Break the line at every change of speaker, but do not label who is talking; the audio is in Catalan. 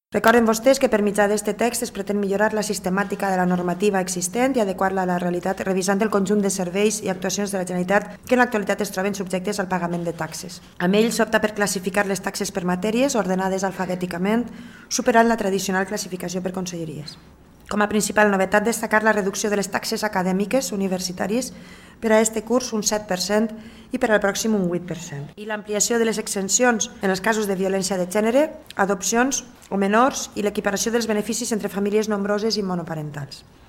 Recorden vostès que per mitjà d'aquest text es pretén millorar la sistemàtica de la normativa existent i adequar-la a la realitat revisant el conjunt de serveis i actuacions de la Generalitat que en l'actualitat es troben subjectes al pagament de taxes. Amb ell s'opta per classificar les taxes per matèries ordenades alfabèticament, superant la tradicional classificació per conselleries. Com a principal novetat, destacar la reducció de les taxes acadèmiques universitàries per a aquest curs un 7% i per al pròxim un 8%. I l'ampliació de les exencions en els casos de violència de gènere, adopcions o menors i l'equiparació dels beneficis entre famílies nombroses i monoparentals.